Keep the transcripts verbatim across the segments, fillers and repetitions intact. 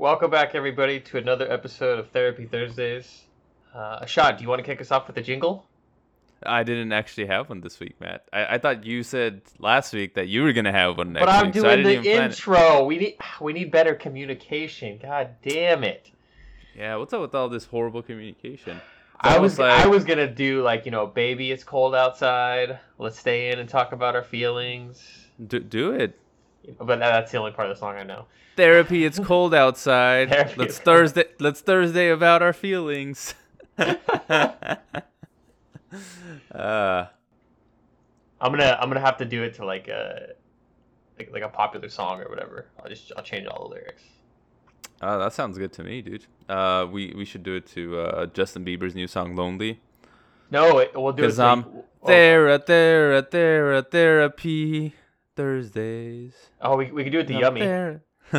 welcome back everybody to another episode of Therapy Thursdays. Uh, Ashad, do you want to kick us off with a jingle? I didn't actually have one this week, Matt. I, I thought you said last week that you were gonna have one next but I'm week. doing so I didn't the even plan it. intro. We need we need better communication. God damn it! Yeah, what's up with all this horrible communication? It's I was almost like I was gonna do like you know, baby, it's cold outside. Let's stay in and talk about our feelings. do, do it. But that's the only part of the song I know. Therapy. It's cold outside. Therapy, let's it's cold. Thursday. Let's Thursday about our feelings. uh, I'm gonna I'm gonna have to do it to like a like, like a popular song or whatever. I'll just I'll change all the lyrics. oh, that sounds good to me, dude. Uh, we we should do it to uh, Justin Bieber's new song "Lonely." No, it, we'll do it. Because to, um, oh, thera, thera, thera, therapy Thursdays. oh, we we can do it to I'm Yummy. thera-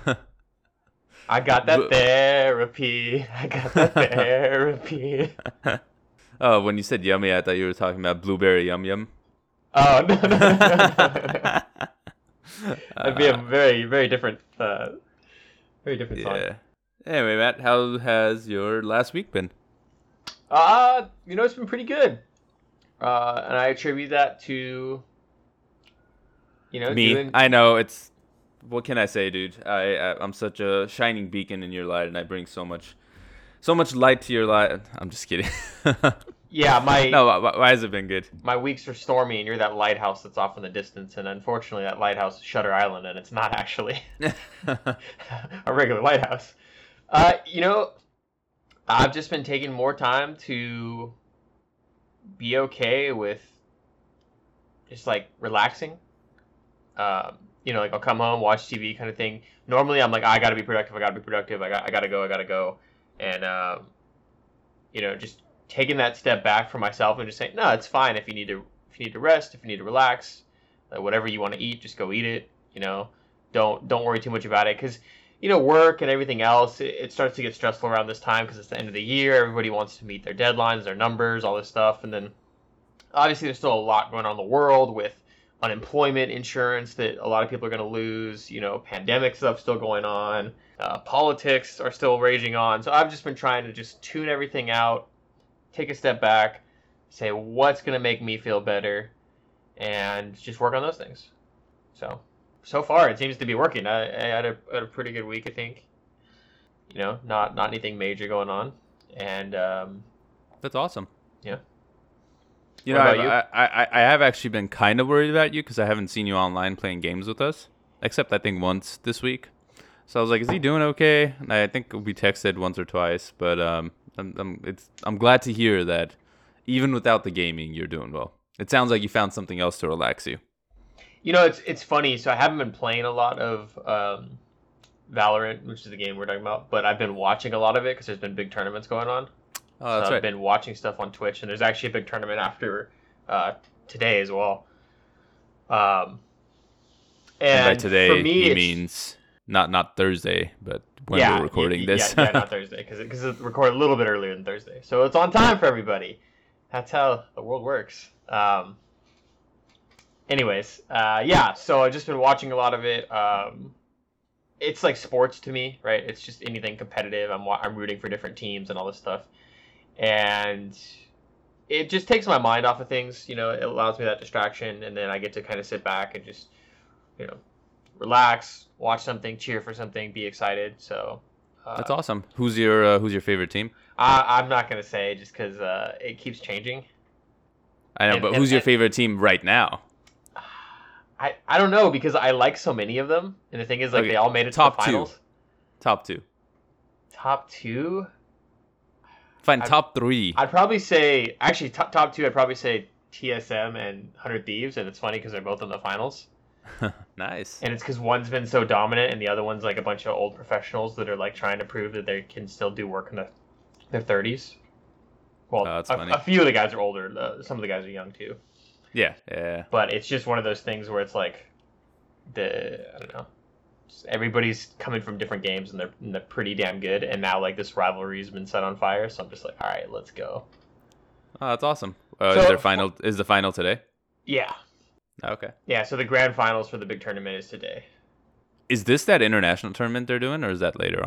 I got that Wh- therapy. I got that therapy. Oh, when you said yummy, I thought you were talking about blueberry yum yum. Oh no, no, no, no, no. That'd be a very, very different, uh, very different song. Yeah. Anyway, Matt, how has your last week been? Uh, you know, it's been pretty good. Uh, and I attribute that to, you know, Me, doing. I know it's. What can I say, dude? I, I I'm such a shining beacon in your light, and I bring so much, so much light to your light. I'm just kidding. Yeah, my No, why, why has it been good? my weeks are stormy, and you're that lighthouse that's off in the distance. And unfortunately, that lighthouse is Shutter Island, and it's not actually a regular lighthouse. Uh, you know, I've just been taking more time to be okay with just like relaxing. Um, you know, like I'll come home, watch T V, kind of thing. Normally, I'm like, I gotta be productive. I gotta be productive. I got, I gotta go. I gotta go. And um, you know, just taking that step back for myself and just saying, no, it's fine if you need to, if you need to rest, if you need to relax, uh, whatever you want to eat, just go eat it. You know, don't don't worry too much about it because you know, work and everything else, it, it starts to get stressful around this time because it's the end of the year. Everybody wants to meet their deadlines, their numbers, all this stuff. And then obviously there's still a lot going on in the world with unemployment insurance that a lot of people are going to lose. You know, pandemic stuff still going on. Uh, politics are still raging on. So I've just been trying to just tune everything out, take a step back, say what's going to make me feel better, and just work on those things. So... So far, it seems to be working. I, I had, a, had a pretty good week, I think. You know, not not anything major going on, and um, That's awesome. yeah. You What know, about I, you? I, I I have actually been kind of worried about you because I haven't seen you online playing games with us, except I think once this week. So I was like, is he doing okay? And I think we texted once or twice, but um, I'm I'm it's I'm glad to hear that even without the gaming, you're doing well. It sounds like you found something else to relax you. You know, it's it's funny. So I haven't been playing a lot of um, Valorant, which is the game we're talking about, but I've been watching a lot of it because there's been big tournaments going on. Oh, that's so I've right. been watching stuff on Twitch, and there's actually a big tournament after uh, today as well. Um, and, And by today, for me, he it's- means not not Thursday, but when yeah, we're recording y- this. Yeah, yeah, not Thursday, because because it, recorded a little bit earlier than Thursday, so it's on time for everybody. That's how the world works. Um, anyways, uh, yeah, so I've just been watching a lot of it. Um, it's like sports to me, right? It's just anything competitive. I'm wa- I'm rooting for different teams and all this stuff, and it just takes my mind off of things. You know, it allows me that distraction, and then I get to kind of sit back and just, you know, relax, watch something, cheer for something, be excited. So uh, That's awesome. Who's your uh, Who's your favorite team? I, I'm not gonna say just because uh, it keeps changing. I know, And- but and- who's your and- favorite team right now? I, I don't know because I like so many of them, and the thing is, like, Okay, they all made it top to the two. finals. Top two. Top two, Fine, I've- top three. I'd probably say actually top top two. I'd probably say T S M and one hundred Thieves, and it's funny because they're both in the finals, Nice. and it's because one's been so dominant, and the other one's like a bunch of old professionals that are like trying to prove that they can still do work in the, their thirties. Well, Oh, that's a, funny. a few of the guys are older. Uh, some of the guys are young too. Yeah, yeah. But it's just one of those things where it's like the I don't know, just everybody's coming from different games and they're, and they're pretty damn good. And now like this rivalry's been set on fire, so I'm just like, all right, let's go. Oh, that's awesome. Uh, So- is there final? Is the final today? Yeah, Okay. yeah. So the grand finals for the big tournament is today. Is this that international tournament they're doing, or is that later on?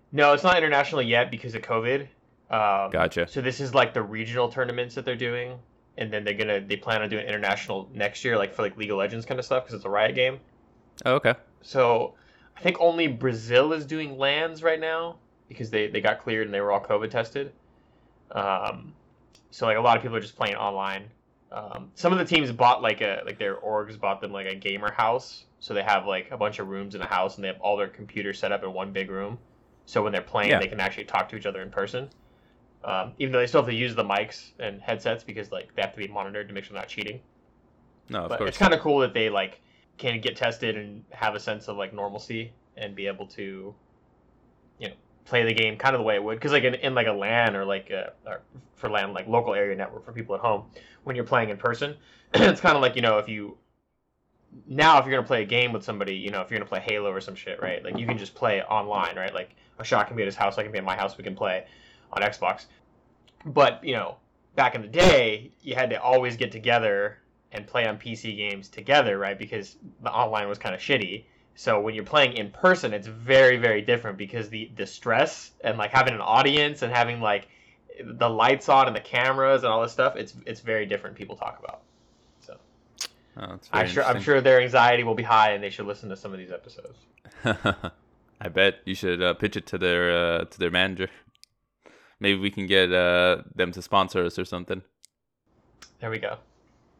No, it's not international yet because of COVID. Um, Gotcha. so this is like the regional tournaments that they're doing, and then they're gonna they plan on doing international next year, like for like League of Legends kind of stuff, because it's a Riot game. Oh, okay. So I think only Brazil is doing LANs right now because they, they got cleared and they were all COVID tested. Um, so like a lot of people are just playing online. Um, some of the teams bought like a like their orgs bought them like a gamer house, so they have like a bunch of rooms in a house and they have all their computers set up in one big room. So when they're playing, Yeah. they can actually talk to each other in person. Um, even though they still have to use the mics and headsets because like they have to be monitored to make sure they're not cheating. No, of But course. it's kind of cool that they like can get tested and have a sense of like normalcy and be able to, you know, play the game kind of the way it would. Because like in, in like a LAN or like a, or for LAN like local area network for people at home, when you're playing in person, it's kind of like, you know, if you now if you're gonna play a game with somebody, you know, if you're gonna play Halo or some shit, right? Like you can just play online, right? Like a shot can be at his house, I can be at my house, we can play on Xbox. But you know, back in the day, you had to always get together and play on P C games together, right? Because the online was kind of shitty. So when you're playing in person, it's very, very different because the the stress and like having an audience and having like the lights on and the cameras and all this stuff, it's it's very different. People talk about. So Oh, that's very I'm sure I'm interesting. sure their anxiety will be high and they should listen to some of these episodes. I bet you should uh, pitch it to their uh, to their manager. Maybe we can get uh, them to sponsor us or something. There we go.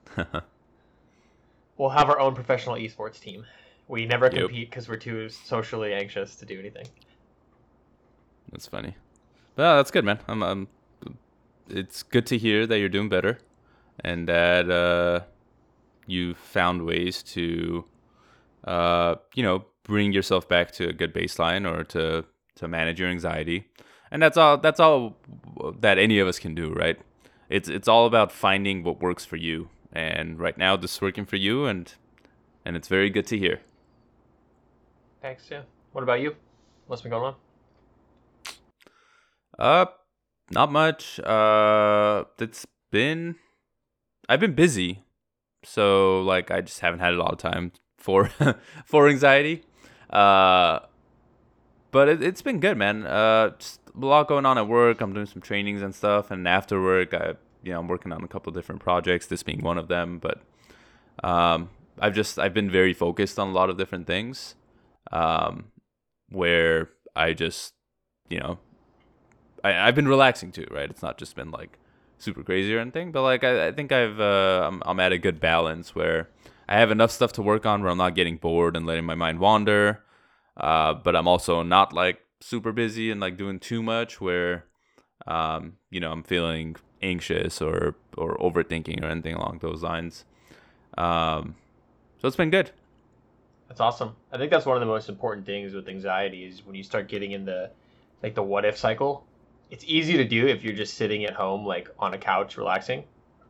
We'll have our own professional esports team. We never Yep. compete because we're too socially anxious to do anything. That's funny. Well, that's good, man. I'm, I'm, it's good to hear that you're doing better and that uh, you found ways to, uh, you know, bring yourself back to a good baseline or to, to manage your anxiety. And that's all. That's all that any of us can do, right? It's it's all about finding what works for you. And right now, this is working for you, and and it's very good to hear. Thanks, yeah. What about you? What's been going on? Uh, not much. Uh, it's been I've been busy, so like I just haven't had a lot of time for for anxiety. Uh, but it, it's been good, man. Uh, just a lot going on at work. I'm doing some trainings and stuff, and after work, I you know I'm working on a couple different projects. This being one of them, but um, I've just I've been very focused on a lot of different things. Um, where I just you know. I, I've been relaxing too, right? It's not just been like super crazy or anything, but like I, I think I've uh, I'm I'm at a good balance where I have enough stuff to work on where I'm not getting bored and letting my mind wander, uh, but I'm also not like super busy and like doing too much where um, you know I'm feeling anxious or or overthinking or anything along those lines. Um, so it's been good. That's awesome. I think that's one of the most important things with anxiety is when you start getting in the like the what if cycle. It's easy to do if you're just sitting at home, like on a couch, relaxing.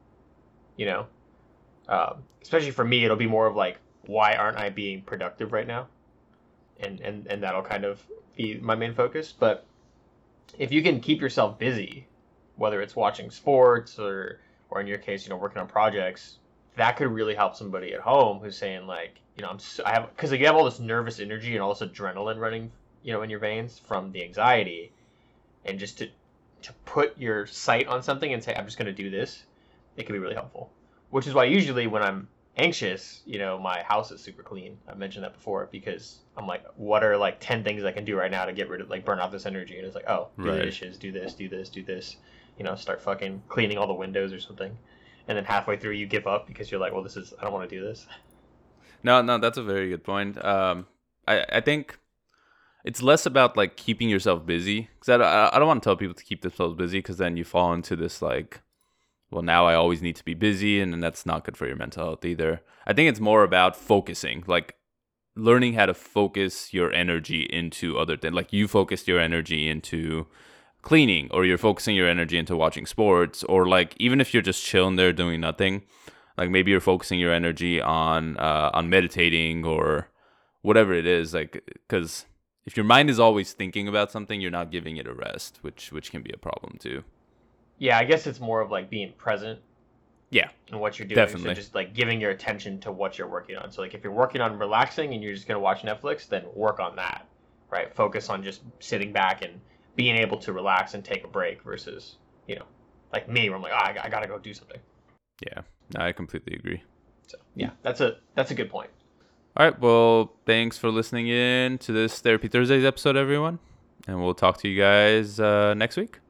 You know, um, especially for me, it'll be more of like, why aren't I being productive right now? And and and that'll kind of be my main focus. But if you can keep yourself busy, whether it's watching sports or or in your case, you know, working on projects, that could really help somebody at home who's saying like, you know, I'm so, I have because like, you have all this nervous energy and all this adrenaline running, you know, in your veins from the anxiety. And just to to put your sight on something and say, I'm just going to do this, it can be really helpful. Which is why usually when I'm anxious, you know, my house is super clean. I've mentioned that before because I'm like, what are like ten things I can do right now to get rid of, like burn off this energy? And it's like, oh, do Right. the dishes, do this, do this, do this. You know, start fucking cleaning all the windows or something. And then halfway through you give up because you're like, well, this is, I don't want to do this. No, no, that's a very good point. Um, I I think. It's less about like keeping yourself busy because I, I don't want to tell people to keep themselves busy because then you fall into this like, well, now I always need to be busy and then that's not good for your mental health either. I think it's more about focusing, like learning how to focus your energy into other things. Like you focused your energy into cleaning or you're focusing your energy into watching sports or like even if you're just chilling there doing nothing, like maybe you're focusing your energy on uh, on meditating or whatever it is, like because if your mind is always thinking about something, you're not giving it a rest, which which can be a problem too. Yeah, I guess it's more of like being present Yeah, in what you're doing. definitely. So just like giving your attention to what you're working on. So like if you're working on relaxing and you're just gonna watch Netflix, then work on that. right? Focus on just sitting back and being able to relax and take a break versus, you know, like me, where I'm like, oh, I, I gotta go do something. Yeah, no, I completely agree. So yeah, that's a that's a good point. All right, well, thanks for listening in to this Therapy Thursdays episode, everyone, and we'll talk to you guys uh, next week.